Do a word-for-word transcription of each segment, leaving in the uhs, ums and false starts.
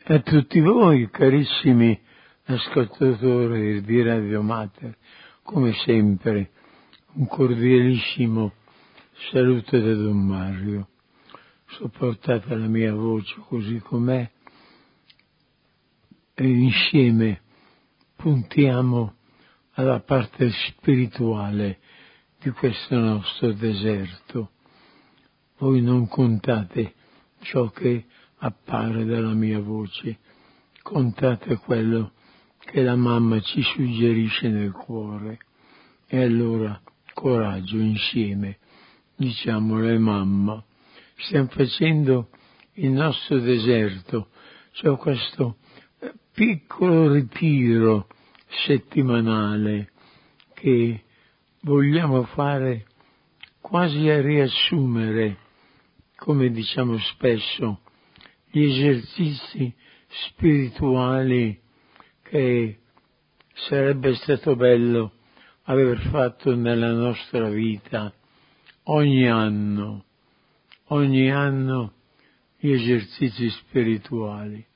A tutti voi, carissimi ascoltatori di Radio Mater, come sempre, un cordialissimo saluto da Don Mario. Sopportate la mia voce così com'è e insieme puntiamo alla parte spirituale di questo nostro deserto. Voi non contate ciò che appare dalla mia voce, contate quello che la mamma ci suggerisce nel cuore. E allora, coraggio, insieme, diciamole mamma, stiamo facendo il nostro deserto, cioè questo piccolo ritiro settimanale che vogliamo fare quasi a riassumere, come diciamo spesso, gli esercizi spirituali che sarebbe stato bello aver fatto nella nostra vita ogni anno, ogni anno gli esercizi spirituali.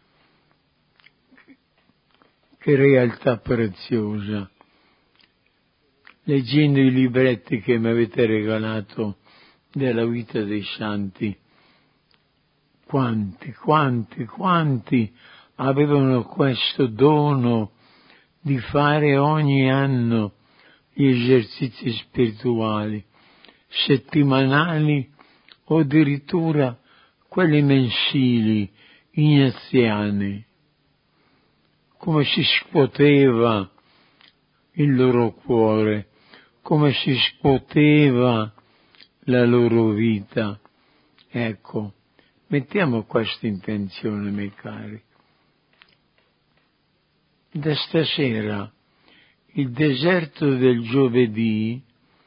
Che realtà preziosa. Leggendo i libretti che mi avete regalato della vita dei santi, quanti, quanti, quanti avevano questo dono di fare ogni anno gli esercizi spirituali, settimanali o addirittura quelli mensili, ignaziani. Come si scuoteva il loro cuore, come si scuoteva la loro vita. Ecco, mettiamo questa intenzione, miei cari. Da stasera, il deserto del giovedì,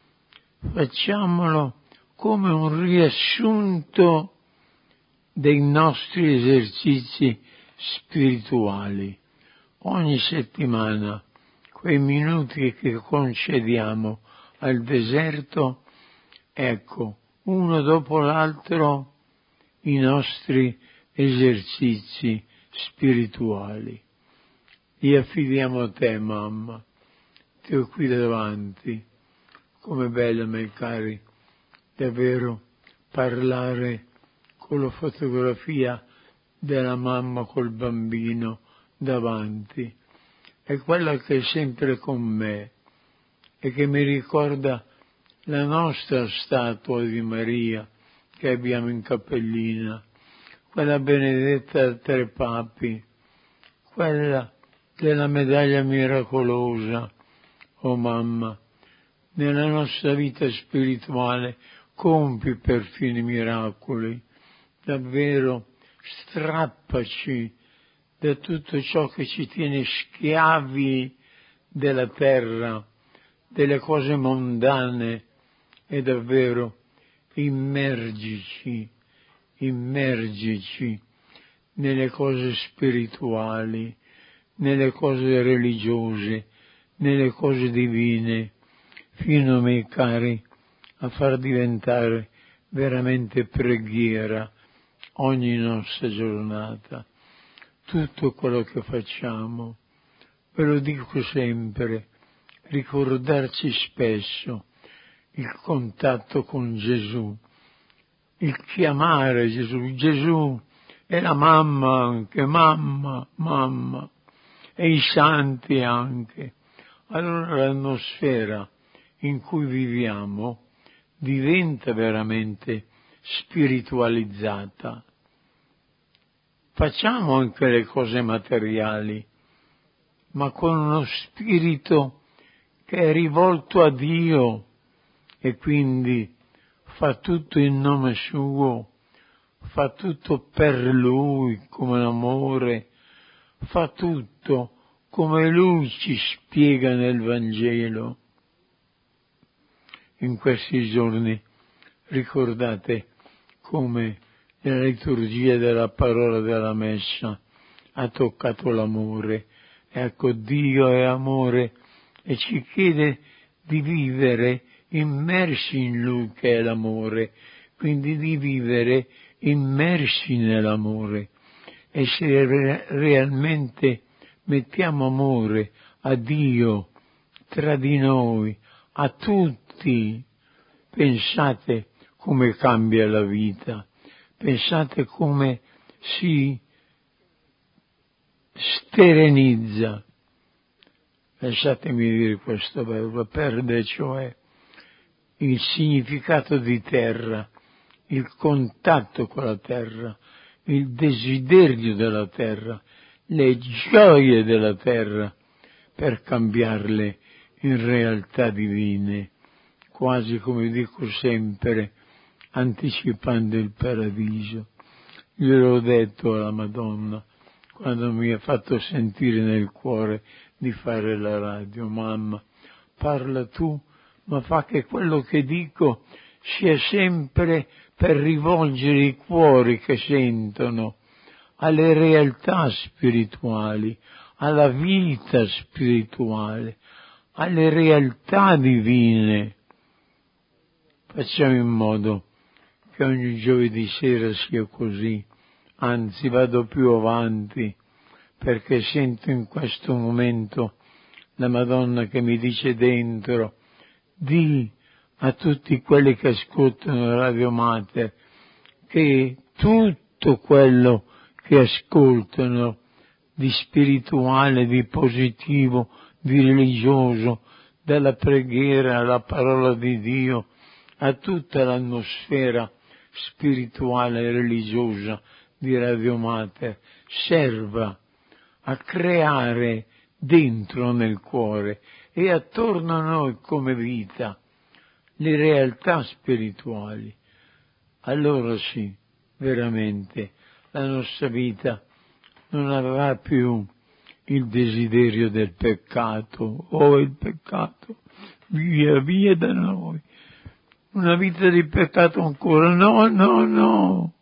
facciamolo come un riassunto dei nostri esercizi spirituali. Ogni settimana, quei minuti che concediamo al deserto, ecco, uno dopo l'altro, i nostri esercizi spirituali. Li affidiamo a te, mamma, ti ho qui davanti. Com'è bello, miei cari, davvero parlare con la fotografia della mamma col bambino davanti. È quella che è sempre con me e che mi ricorda la nostra statua di Maria che abbiamo in cappellina, quella benedetta da tre papi, quella della medaglia miracolosa. Oh mamma, nella nostra vita spirituale compi perfino i miracoli, davvero strappaci da tutto ciò che ci tiene schiavi della terra, delle cose mondane, e davvero immergici, immergici nelle cose spirituali, nelle cose religiose, nelle cose divine, fino, miei cari, a far diventare veramente preghiera ogni nostra giornata. Tutto quello che facciamo, ve lo dico sempre, ricordarci spesso il contatto con Gesù, il chiamare Gesù. Gesù è la mamma anche, mamma, mamma, e i santi anche. Allora l'atmosfera in cui viviamo diventa veramente spiritualizzata. Facciamo anche le cose materiali, ma con uno spirito che è rivolto a Dio e quindi fa tutto in nome suo, fa tutto per Lui come l'amore, fa tutto come Lui ci spiega nel Vangelo. In questi giorni ricordate come nella liturgia della parola della Messa ha toccato l'amore. Ecco, Dio è amore e ci chiede di vivere immersi in Lui che è l'amore, quindi di vivere immersi nell'amore. e se re- realmente mettiamo amore a Dio, tra di noi, a tutti, pensate come cambia la vita, pensate come si sterenizza, lasciatemi dire questo verbo, perde cioè il significato di terra, il contatto con la terra, il desiderio della terra, le gioie della terra, per cambiarle in realtà divine, quasi come dico sempre, anticipando il paradiso. Gliel'ho detto alla Madonna quando mi ha fatto sentire nel cuore di fare la radio: mamma, parla tu, ma fa che quello che dico sia sempre per rivolgere i cuori che sentono alle realtà spirituali, alla vita spirituale, alle realtà divine. Facciamo in modo che ogni giovedì sera sia così, anzi vado più avanti, perché sento in questo momento la Madonna che mi dice dentro: di a tutti quelli che ascoltano Radio Mater che tutto quello che ascoltano di spirituale, di positivo, di religioso, dalla preghiera alla parola di Dio, a tutta l'atmosfera spirituale e religiosa di Radio Mater, serva a creare dentro nel cuore e attorno a noi come vita le realtà spirituali. Allora sì, veramente la nostra vita non avrà più il desiderio del peccato. Oh, il peccato, via, via da noi. Una vita di peccato ancora, no, no, no.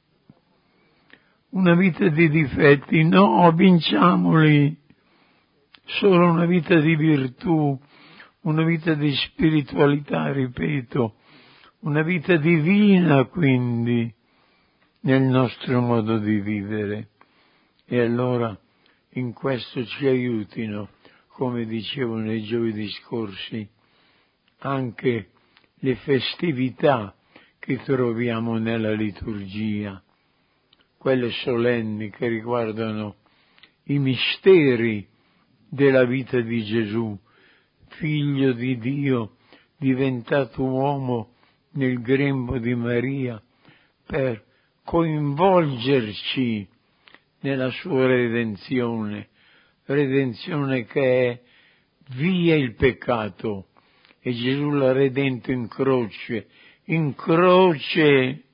Una vita di difetti, no, vinciamoli. Solo una vita di virtù, una vita di spiritualità, ripeto, una vita divina quindi nel nostro modo di vivere. E allora in questo ci aiutino, come dicevo nei giovedì scorsi, anche le festività che troviamo nella liturgia, quelle solenni che riguardano i misteri della vita di Gesù, figlio di Dio, diventato uomo nel grembo di Maria, per coinvolgerci nella sua redenzione, redenzione che è via il peccato, e Gesù l'ha redento in croce, in croce,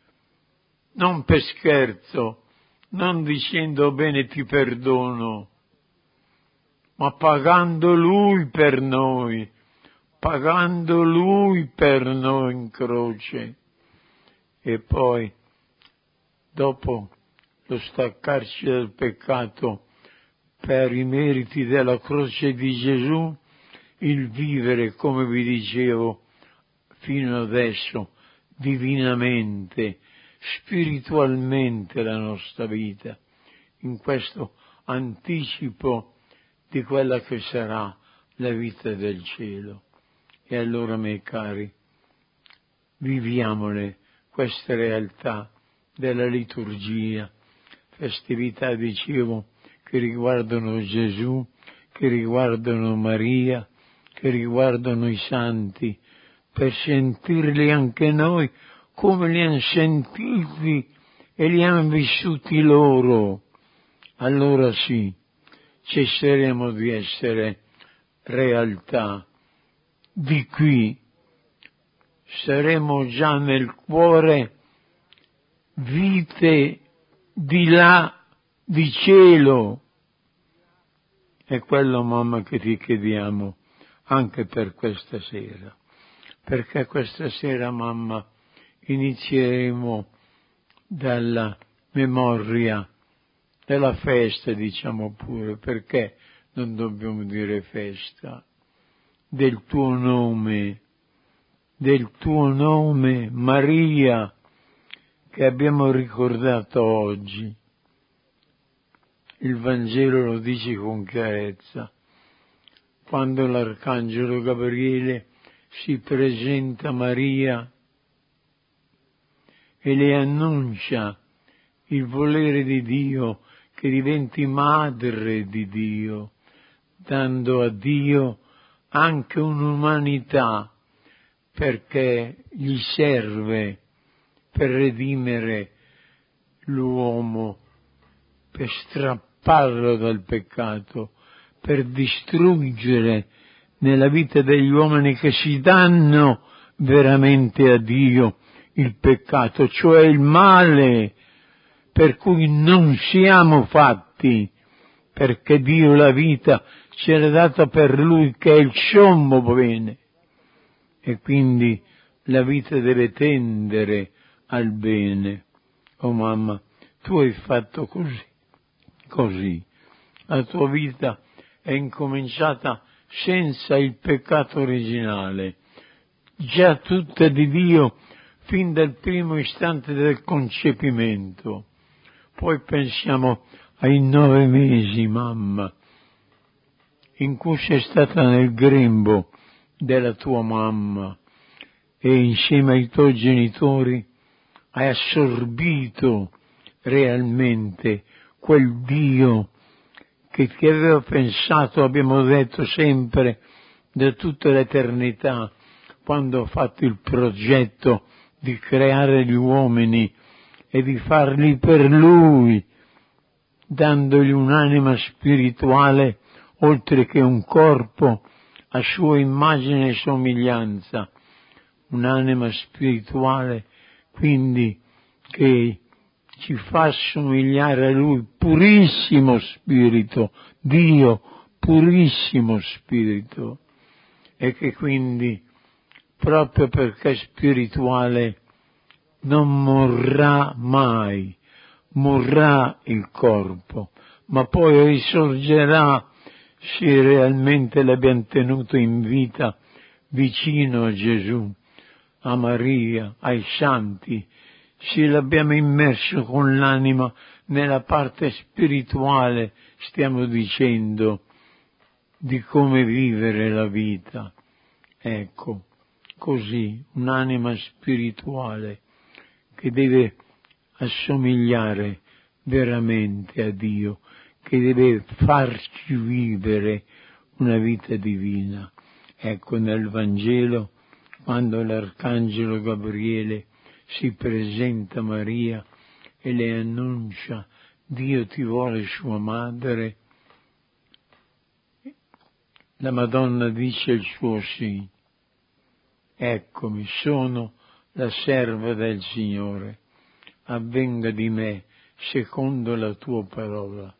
non per scherzo, non dicendo bene ti perdono, ma pagando Lui per noi, pagando Lui per noi in croce. E poi, dopo lo staccarci dal peccato per i meriti della croce di Gesù, il vivere, come vi dicevo fino adesso, divinamente, spiritualmente la nostra vita, in questo anticipo di quella che sarà la vita del cielo. E allora, miei cari, viviamole queste realtà della liturgia, festività, dicevo, che riguardano Gesù, che riguardano Maria, che riguardano i santi, per sentirli anche noi come li hanno sentiti e li hanno vissuti loro. Allora sì, cesseremo di essere realtà di qui, saremo già nel cuore vite di là, di cielo. È quello, mamma, che ti chiediamo anche per questa sera, perché questa sera, mamma, inizieremo dalla memoria della festa, diciamo pure, perché non dobbiamo dire festa, del tuo nome, del tuo nome, Maria, che abbiamo ricordato oggi. il Vangelo lo dice con chiarezza. Quando l'Arcangelo Gabriele si presenta a Maria e le annuncia il volere di Dio che diventi madre di Dio, dando a Dio anche un'umanità perché gli serve per redimere l'uomo, per strapparlo dal peccato, per distruggere nella vita degli uomini che si danno veramente a Dio il peccato, cioè il male, per cui non siamo fatti, perché Dio la vita ce l'ha data per Lui che è il sommo bene, e quindi la vita deve tendere al bene. Oh mamma, tu hai fatto così, così. La tua vita è incominciata senza il peccato originale, già tutta di Dio fin dal primo istante del concepimento. Poi pensiamo ai nove mesi, mamma, in cui sei stata nel grembo della tua mamma e insieme ai tuoi genitori hai assorbito realmente quel Dio che ti aveva pensato, abbiamo detto sempre, da tutta l'eternità, quando ha fatto il progetto di creare gli uomini e di farli per Lui, dandogli un'anima spirituale oltre che un corpo a sua immagine e somiglianza, un'anima spirituale quindi che ci fa somigliare a Lui, purissimo spirito, Dio purissimo spirito, e che quindi proprio perché spirituale non morrà mai, morrà il corpo, ma poi risorgerà se realmente l'abbiamo tenuto in vita vicino a Gesù, a Maria, ai santi, se l'abbiamo immerso con l'anima nella parte spirituale, stiamo dicendo, di come vivere la vita. Ecco, così, un'anima spirituale che deve assomigliare veramente a Dio, che deve farci vivere una vita divina. Ecco, nel Vangelo, quando l'Arcangelo Gabriele si presenta a Maria e le annuncia Dio ti vuole sua madre, la Madonna dice il suo sì. Eccomi, sono la serva del Signore, avvenga di me secondo la tua parola.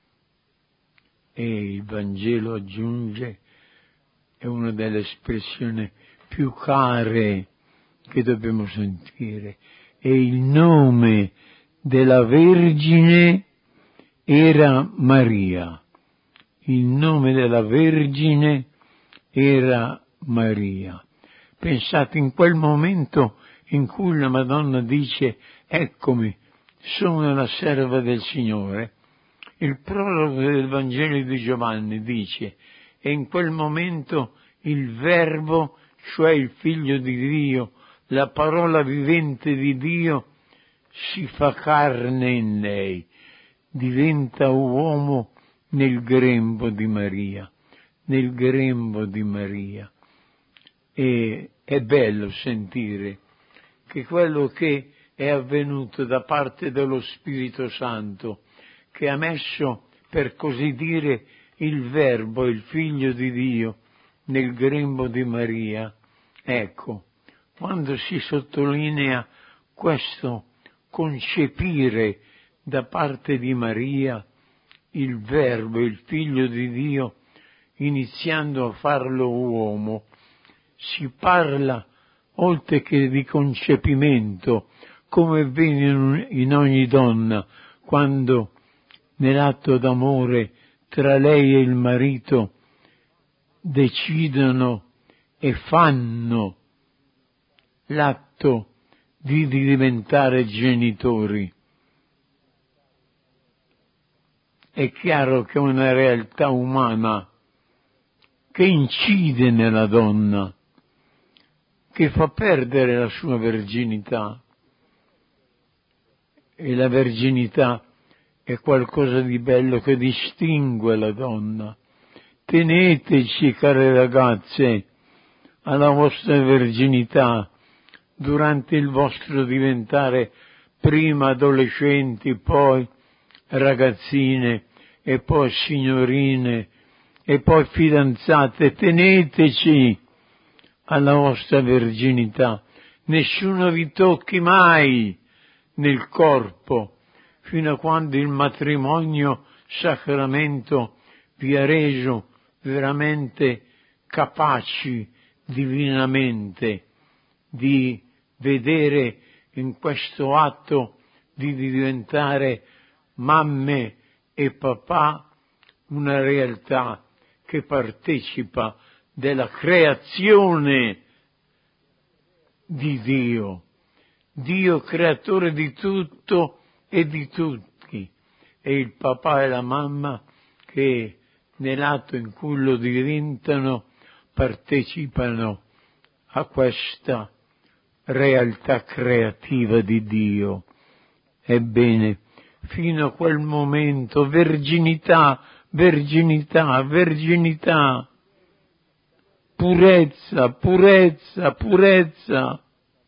E il Vangelo aggiunge, è una delle espressioni più care che dobbiamo sentire, e il nome della Vergine era Maria. Il nome della Vergine era Maria. Pensate, in quel momento in cui la Madonna dice eccomi, sono la serva del Signore, il prologo del Vangelo di Giovanni dice e in quel momento il Verbo, cioè il Figlio di Dio, la parola vivente di Dio, si fa carne in lei, diventa uomo nel grembo di Maria, nel grembo di Maria. E è bello sentire che quello che è avvenuto da parte dello Spirito Santo, che ha messo, per così dire, il Verbo, il Figlio di Dio, nel grembo di Maria, ecco, quando si sottolinea questo concepire da parte di Maria il Verbo, il Figlio di Dio, iniziando a farlo uomo, si parla, oltre che di concepimento, come avviene in ogni donna, quando nell'atto d'amore tra lei e il marito decidono e fanno l'atto di diventare genitori. è chiaro che è una realtà umana che incide nella donna, che fa perdere la sua verginità. E la verginità è qualcosa di bello che distingue la donna. Teneteci, care ragazze, alla vostra verginità durante il vostro diventare prima adolescenti, poi ragazzine e poi signorine e poi fidanzate. Teneteci alla vostra verginità. Nessuno vi tocchi mai nel corpo fino a quando il matrimonio sacramento vi ha reso veramente capaci divinamente di vedere in questo atto di diventare mamme e papà una realtà che partecipa della creazione di Dio, Dio creatore di tutto e di tutti, e il papà e la mamma che nell'atto in cui lo diventano partecipano a questa realtà creativa di Dio. Ebbene, fino a quel momento, verginità, verginità, verginità, purezza, purezza, purezza.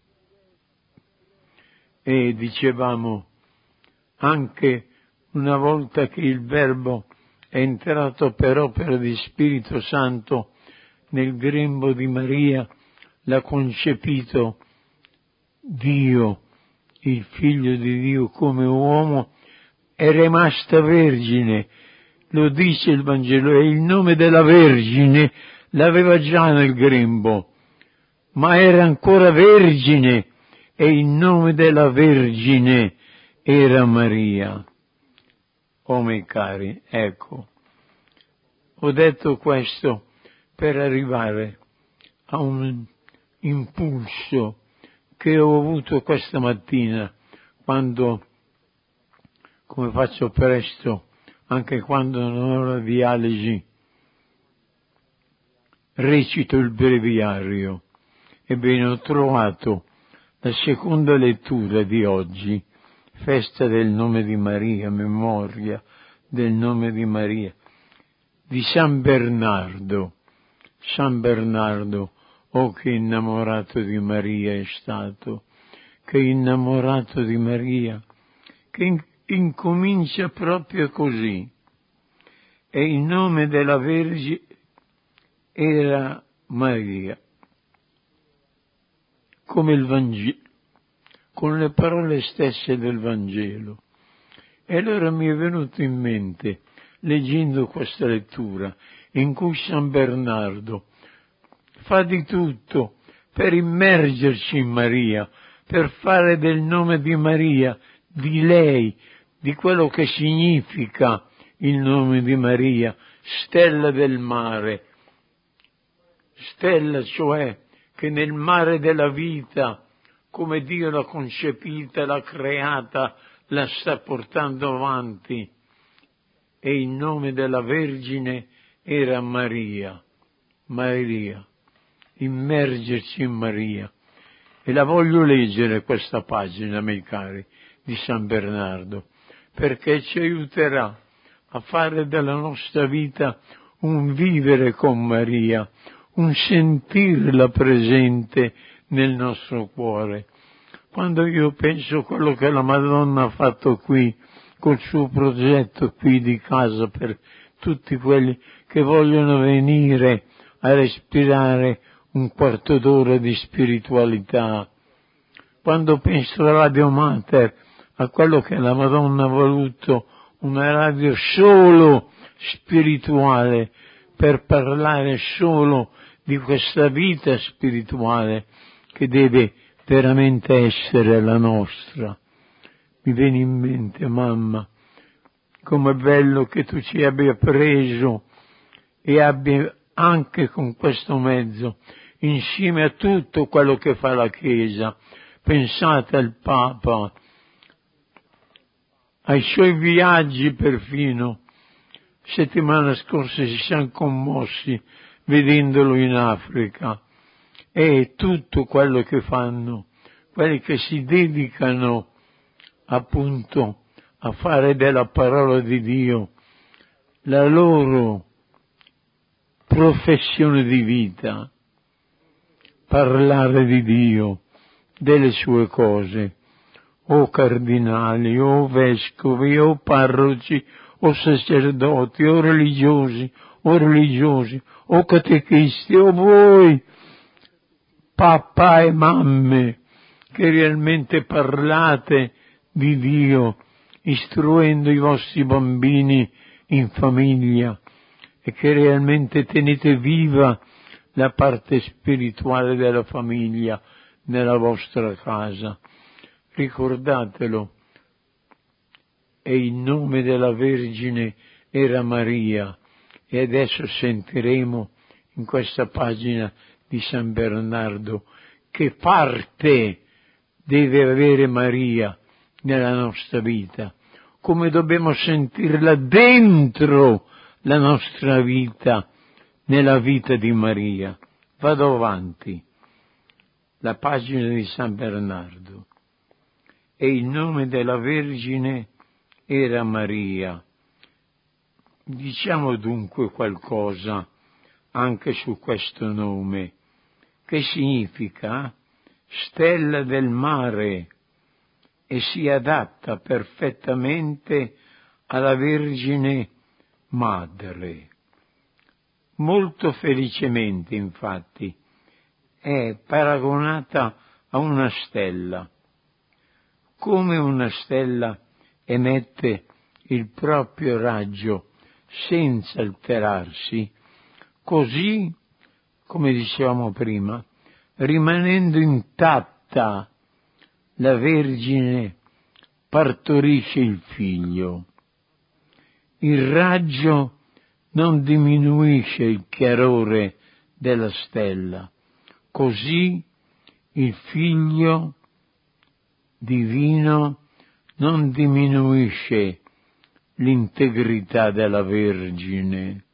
E dicevamo, anche una volta che il Verbo è entrato per opera di Spirito Santo nel grembo di Maria, l'ha concepito Dio, il Figlio di Dio come uomo, è rimasta vergine. Lo dice il Vangelo, e il nome della Vergine l'aveva già nel grembo, ma era ancora vergine, e il nome della Vergine era Maria. Oh miei cari, ecco, ho detto questo per arrivare a un impulso che ho avuto questa mattina, quando, come faccio presto, anche quando non ho la dialisi, recito il breviario. Ebbene, ho trovato la seconda lettura di oggi, festa del nome di Maria, memoria del nome di Maria, di San Bernardo. San Bernardo, oh che innamorato di Maria è stato, che innamorato di Maria, che in- incomincia proprio così. E il nome della Vergine era Maria, come il Vangelo, con le parole stesse del Vangelo. E allora mi è venuto in mente, leggendo questa lettura, in cui San Bernardo fa di tutto per immergerci in Maria, per fare del nome di Maria, di lei, di quello che significa il nome di Maria, stella del mare, stella cioè che nel mare della vita, come Dio l'ha concepita, l'ha creata, la sta portando avanti, e il nome della Vergine era Maria, Maria, immergerci in Maria. E la voglio leggere questa pagina, miei cari, di San Bernardo, perché ci aiuterà a fare della nostra vita un vivere con Maria, un sentirla presente nel nostro cuore. Quando io penso a quello che la Madonna ha fatto qui, col suo progetto qui di casa per tutti quelli che vogliono venire a respirare un quarto d'ora di spiritualità, quando penso alla Radio Mater, a quello che la Madonna ha voluto, una radio solo spirituale, per parlare solo di questa vita spirituale che deve veramente essere la nostra. Mi viene in mente, mamma, com'è bello che tu ci abbia preso e abbia anche con questo mezzo, insieme a tutto quello che fa la Chiesa, pensate al Papa, ai suoi viaggi perfino, settimana scorsa si siamo commossi vedendolo in Africa, e tutto quello che fanno, quelli che si dedicano appunto a fare della parola di Dio la loro professione di vita, parlare di Dio, delle sue cose, o cardinali, o vescovi, o parroci, o sacerdoti, o religiosi, o religiosi, o catechisti, o voi, papà e mamme, che realmente parlate di Dio, istruendo i vostri bambini in famiglia, e che realmente tenete viva la parte spirituale della famiglia nella vostra casa. Ricordatelo. E il nome della Vergine era Maria, e adesso sentiremo in questa pagina di San Bernardo che parte deve avere Maria nella nostra vita, come dobbiamo sentirla dentro la nostra vita, nella vita di Maria. Vado avanti. La pagina di San Bernardo. E il nome della Vergine era Maria. Diciamo dunque qualcosa anche su questo nome, che significa stella del mare, e si adatta perfettamente alla Vergine Madre. Molto felicemente, infatti, è paragonata a una stella. Come una stella emette il proprio raggio senza alterarsi, così, come dicevamo prima, rimanendo intatta, la Vergine partorisce il figlio. Il raggio non diminuisce il chiarore della stella, così il figlio divino non diminuisce l'integrità della Vergine.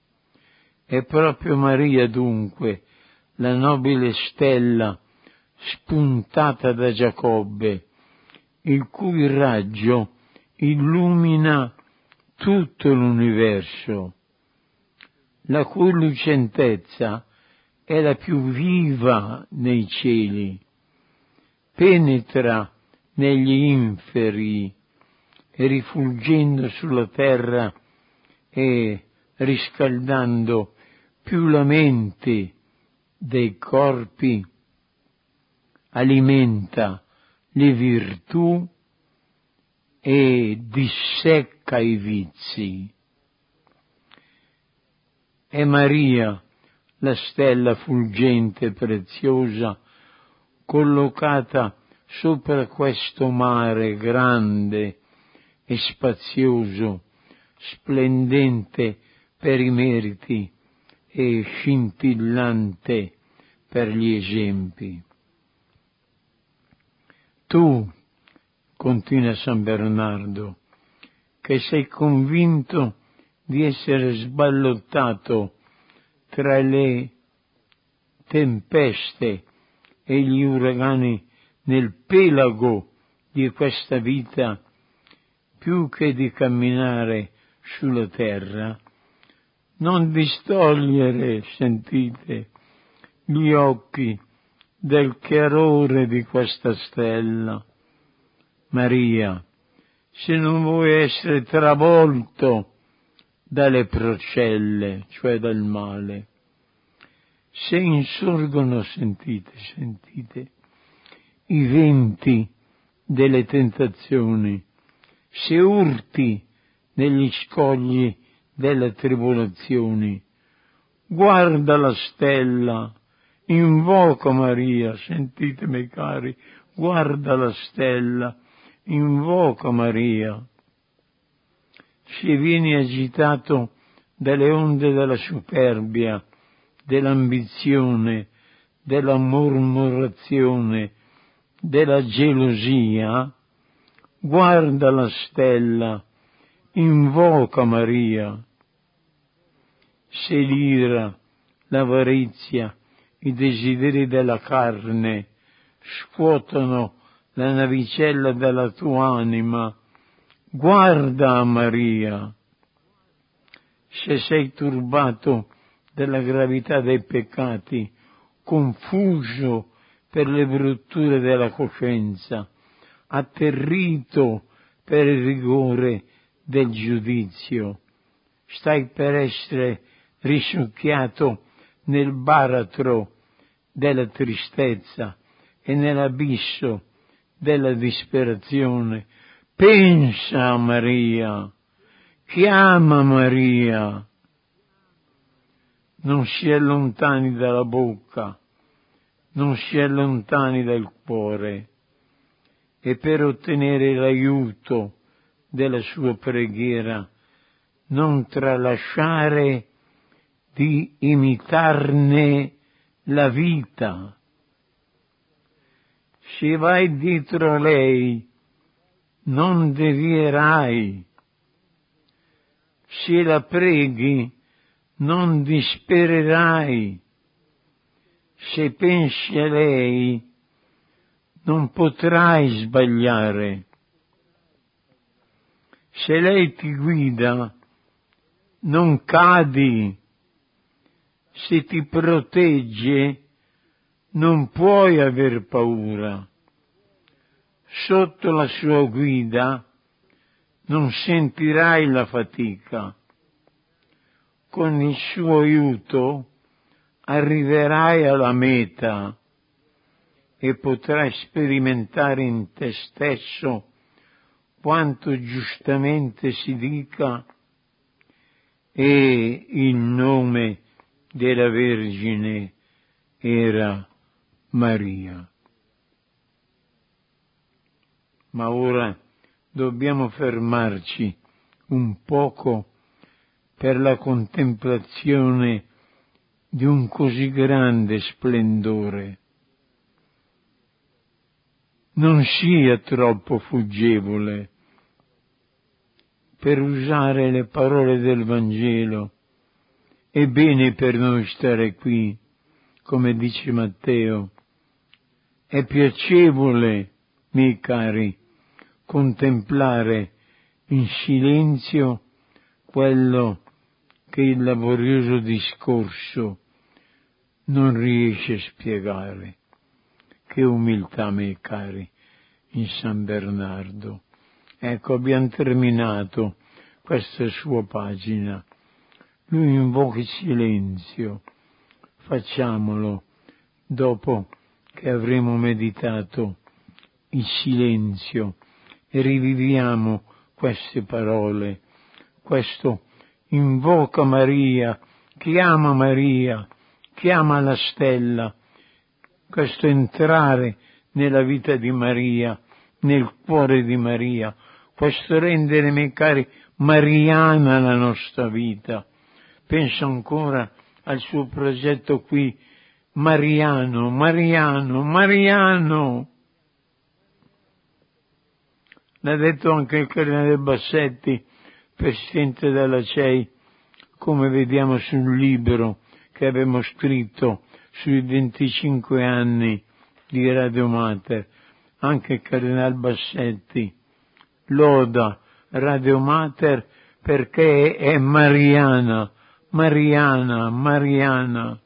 È proprio Maria dunque la nobile stella spuntata da Giacobbe, il cui raggio illumina tutto l'universo, la cui lucentezza è la più viva nei cieli, penetra negli inferi e rifulgendo sulla terra e riscaldando più la mente dei corpi, alimenta le virtù e dissecca i vizi. È Maria, la stella fulgente e preziosa, collocata sopra questo mare grande e spazioso, splendente per i meriti e scintillante per gli esempi. Tu, continua San Bernardo, che sei convinto di essere sballottato tra le tempeste e gli uragani nel pelago di questa vita, più che di camminare sulla terra, non distogliere, sentite, gli occhi del chiarore di questa stella. Maria, se non vuoi essere travolto dalle procelle, cioè dal male, se insorgono, sentite, sentite, i venti delle tentazioni, se urti negli scogli delle tribolazioni, guarda la stella, invoca Maria, sentite miei cari, guarda la stella, invoca Maria. Se vieni agitato dalle onde della superbia, dell'ambizione, della mormorazione, della gelosia, guarda la stella, invoca Maria. se l'ira, l'avarizia, i desideri della carne scuotono la navicella della tua anima, guarda a Maria. Se sei turbato dalla gravità dei peccati, confuso per le brutture della coscienza, atterrito per il rigore del giudizio, stai per essere risucchiato nel baratro della tristezza e nell'abisso della disperazione. Pensa a Maria, chiama Maria, non si allontani dalla bocca, non si allontani dal cuore, e per ottenere l'aiuto della sua preghiera non tralasciare di imitarne la vita. Se vai dietro a lei, non devierai. Se la preghi, non dispererai. Se pensi a lei, non potrai sbagliare. Se lei ti guida, non cadi. Se ti protegge, non puoi aver paura. Sotto la sua guida non sentirai la fatica. Con il suo aiuto arriverai alla meta e potrai sperimentare in te stesso quanto giustamente si dica: e il nome della Vergine era Maria. Ma ora dobbiamo fermarci un poco per la contemplazione di un così grande splendore. Non sia troppo fuggevole, per usare le parole del Vangelo. È bene per noi stare qui, come dice Matteo. È piacevole, miei cari, contemplare in silenzio quello che il laborioso discorso non riesce a spiegare. Che umiltà, miei cari, in San Bernardo. Ecco, abbiamo terminato questa sua pagina. Lui invoca il silenzio. Facciamolo dopo che avremo meditato il silenzio e riviviamo queste parole, questo invoca Maria, chiama Maria, chiama la stella, questo entrare nella vita di Maria, nel cuore di Maria, questo rendere, miei cari, mariana la nostra vita. Penso ancora al suo progetto qui, Mariano, Mariano, Mariano. L'ha detto anche il cardinale Bassetti, presidente della C E I, come vediamo sul libro che abbiamo scritto sui venticinque anni di Radio Mater. Anche il cardinale Bassetti loda Radio Mater perché è mariana, mariana, mariana.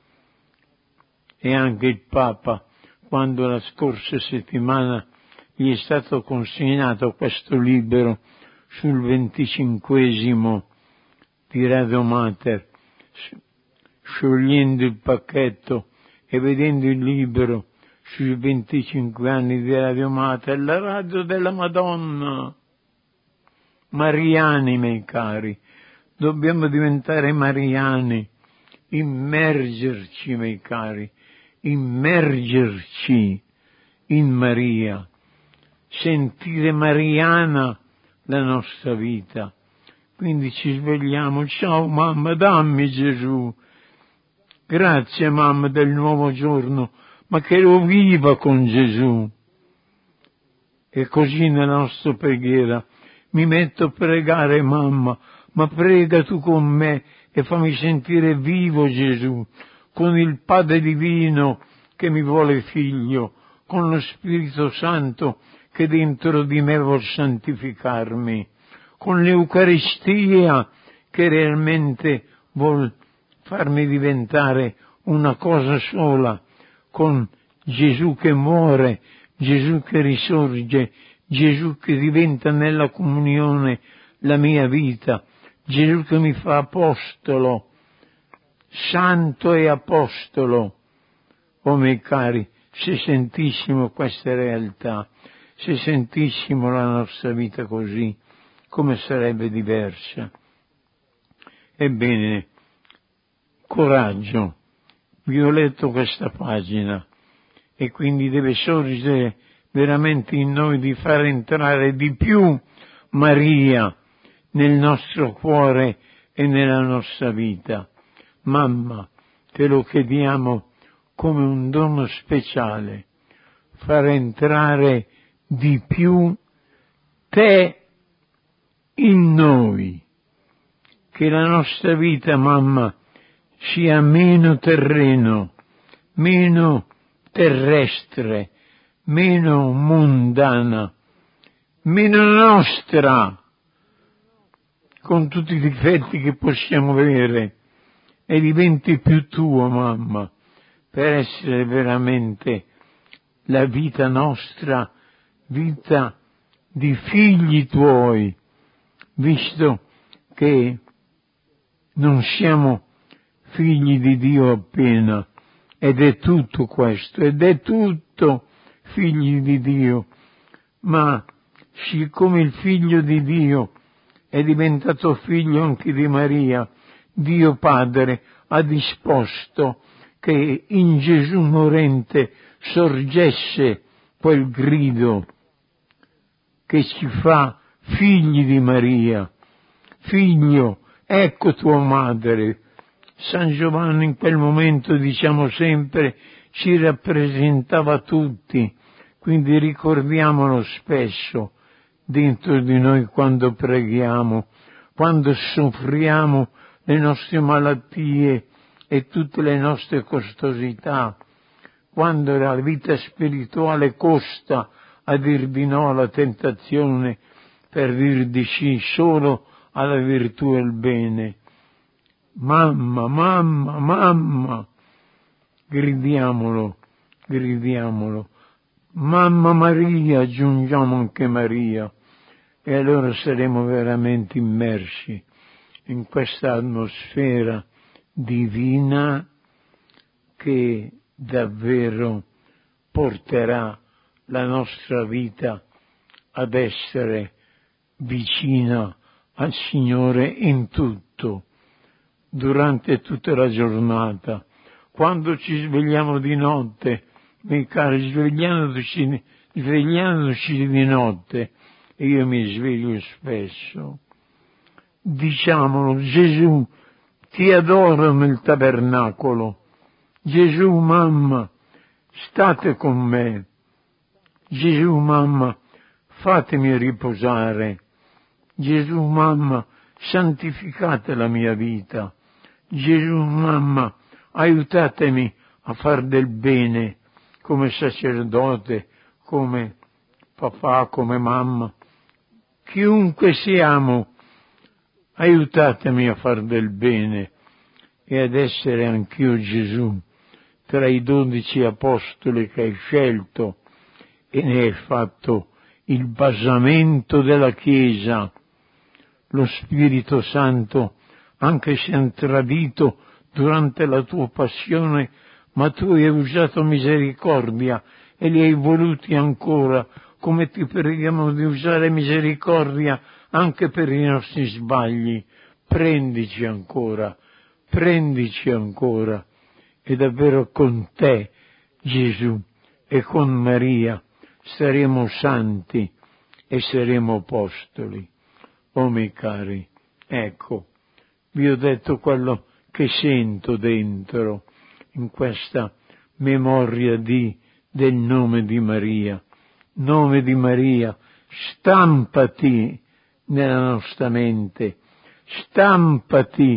E anche il Papa, quando la scorsa settimana gli è stato consegnato questo libro sul venticinquesimo di Radio Mater, sciogliendo il pacchetto e vedendo il libro sui venticinque anni di Radio Mater, la radio della Madonna. Mariani, miei cari, dobbiamo diventare mariani, immergerci, miei cari, immergerci in Maria, sentire mariana la nostra vita. Quindi ci svegliamo, ciao mamma, dammi Gesù, grazie mamma del nuovo giorno, ma che lo viva con Gesù. E così nella nostra preghiera mi metto a pregare, mamma, ma prega tu con me e fammi sentire vivo, Gesù, con il Padre Divino che mi vuole figlio, con lo Spirito Santo che dentro di me vuol santificarmi, con l'Eucaristia che realmente vuol farmi diventare una cosa sola, con Gesù che muore, Gesù che risorge, Gesù che diventa nella comunione la mia vita, Gesù che mi fa apostolo, santo e apostolo. Oh miei cari, se sentissimo queste realtà, se sentissimo la nostra vita così, come sarebbe diversa? Ebbene, coraggio, vi ho letto questa pagina e quindi deve sorgere veramente in noi di far entrare di più Maria nel nostro cuore e nella nostra vita. Mamma, te lo chiediamo come un dono speciale, far entrare di più te in noi, che la nostra vita, mamma, sia meno terreno, meno terrestre, meno mondana, meno nostra, con tutti i difetti che possiamo avere, e diventi più tua, mamma, per essere veramente la vita nostra, vita di figli tuoi, visto che non siamo figli di Dio appena, ed è tutto questo, ed è tutto figli di Dio, ma siccome il figlio di Dio è diventato figlio anche di Maria, Dio Padre ha disposto che in Gesù morente sorgesse quel grido che ci fa figli di Maria. Figlio, ecco tua madre. San Giovanni in quel momento, diciamo sempre, ci rappresentava tutti, quindi ricordiamolo spesso dentro di noi quando preghiamo, quando soffriamo le nostre malattie e tutte le nostre costosità, quando la vita spirituale costa a dir di no alla tentazione per dir di sì solo alla virtù e al bene. Mamma, mamma, mamma, gridiamolo, gridiamolo. Mamma Maria, aggiungiamo anche Maria, e allora saremo veramente immersi in questa atmosfera divina che davvero porterà la nostra vita ad essere vicina al Signore in tutto, durante tutta la giornata. Quando ci svegliamo di notte, miei cari, svegliandoci, svegliandoci di notte, e io mi sveglio spesso, diciamolo: Gesù, ti adoro nel tabernacolo. Gesù, mamma, state con me. Gesù, mamma, fatemi riposare. Gesù, mamma, santificate la mia vita. Gesù, mamma, aiutatemi a far del bene come sacerdote, come papà, come mamma. Chiunque siamo, aiutatemi a far del bene e ad essere anch'io Gesù tra i dodici apostoli che hai scelto e ne hai fatto il basamento della Chiesa. Lo Spirito Santo, anche se è tradito durante la tua passione, ma tu hai usato misericordia e li hai voluti ancora, come ti preghiamo di usare misericordia anche per i nostri sbagli. Prendici ancora, prendici ancora, e davvero con te, Gesù, e con Maria saremo santi e saremo apostoli. Oh miei cari, ecco, vi ho detto quello che sento dentro in questa memoria di, del nome di Maria. Nome di Maria, stampati nella nostra mente, stampati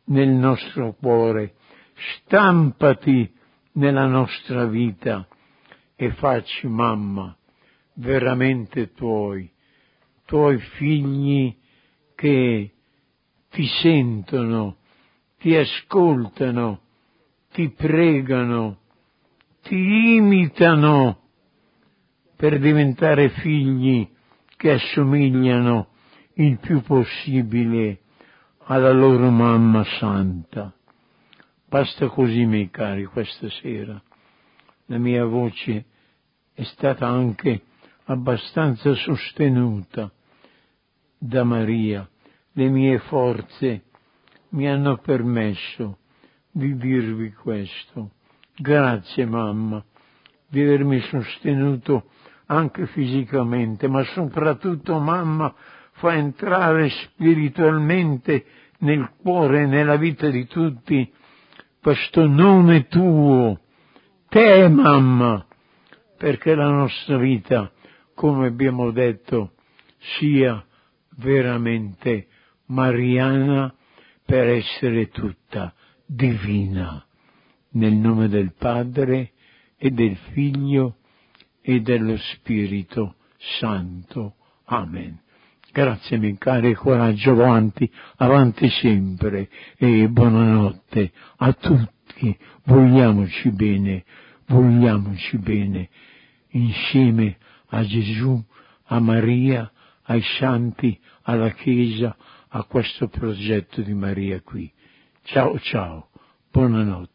nel nostro cuore, stampati nella nostra vita e facci, mamma, veramente tuoi, tuoi figli che ti sentono, ti ascoltano, ti pregano, ti imitano per diventare figli che assomigliano il più possibile alla loro mamma santa. Basta così, miei cari, questa sera. La mia voce è stata anche abbastanza sostenuta da Maria. Le mie forze mi hanno permesso di dirvi questo. Grazie, mamma, di avermi sostenuto anche fisicamente, ma soprattutto, mamma, fa entrare spiritualmente nel cuore e nella vita di tutti questo nome tuo, te, mamma, perché la nostra vita, come abbiamo detto, sia veramente mariana per essere tutta divina. Nel nome del Padre e del Figlio e dello Spirito Santo. Amen. Grazie, miei cari, coraggio avanti, avanti sempre e buonanotte a tutti. Vogliamoci bene, vogliamoci bene, insieme a Gesù, a Maria, ai santi, alla Chiesa, a questo progetto di Maria qui. Ciao, ciao, buonanotte.